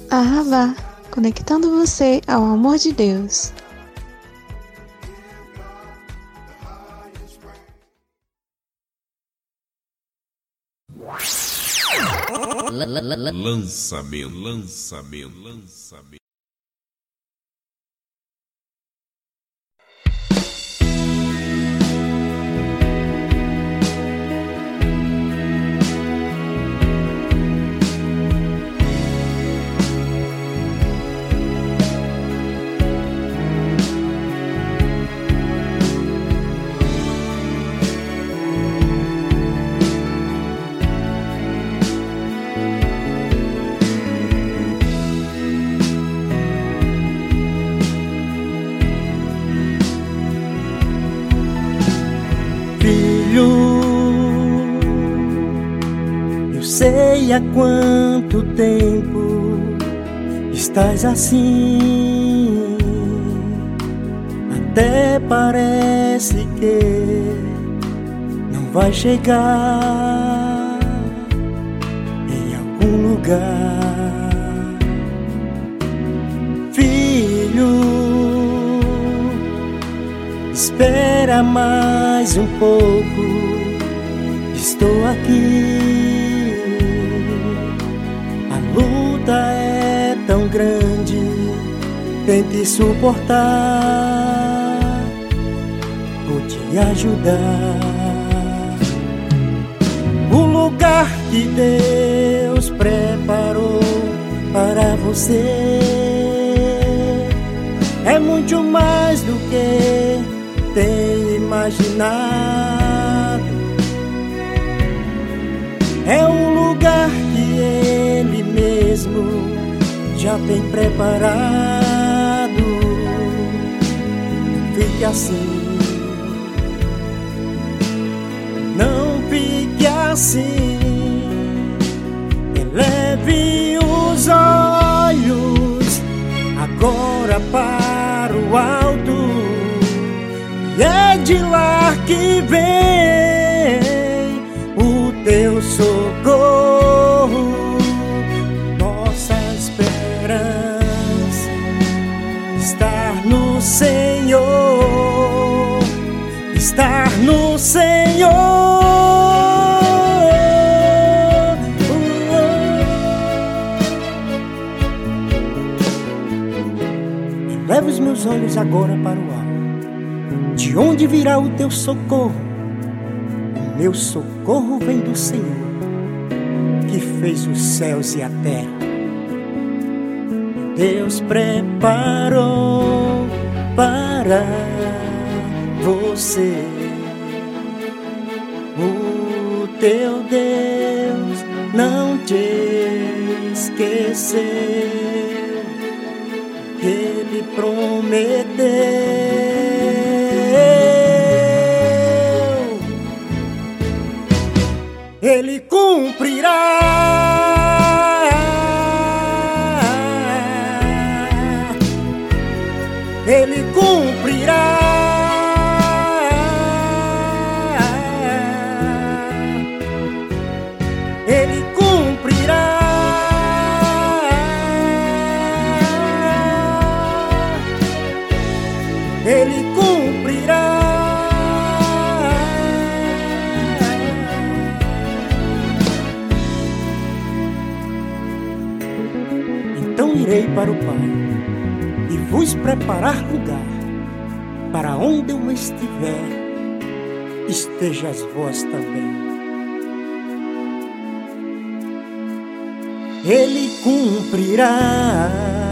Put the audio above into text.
Ahavá, conectando você ao amor de Deus. Lançamento. Eu sei há quanto tempo estás assim, até parece que não vai chegar em algum lugar. Filho, espera mais um pouco, estou aqui. A luta é tão grande, tente suportar, vou te ajudar. O lugar que Deus preparou para você é muito mais do que tem imaginado. É um lugar que Ele mesmo já tem preparado. Não fique assim, não fique assim. Eleve os olhos agora para o alto, e é de lá que vem o teu socorro. Nossa esperança está no Senhor, estar no Senhor. Eleva os meus olhos agora para o alto. De onde virá o teu socorro? O meu socorro vem do Senhor, que fez os céus e a terra. Deus preparou para você. O teu Deus não te esqueceu. Ele prometeu, Ele cumprirá. Ele cumprirá. Ele cumprirá. Ele cumprirá. Então irei para o Pai e vos preparar lugar, para onde eu estiver, estejas vós também. Ele cumprirá.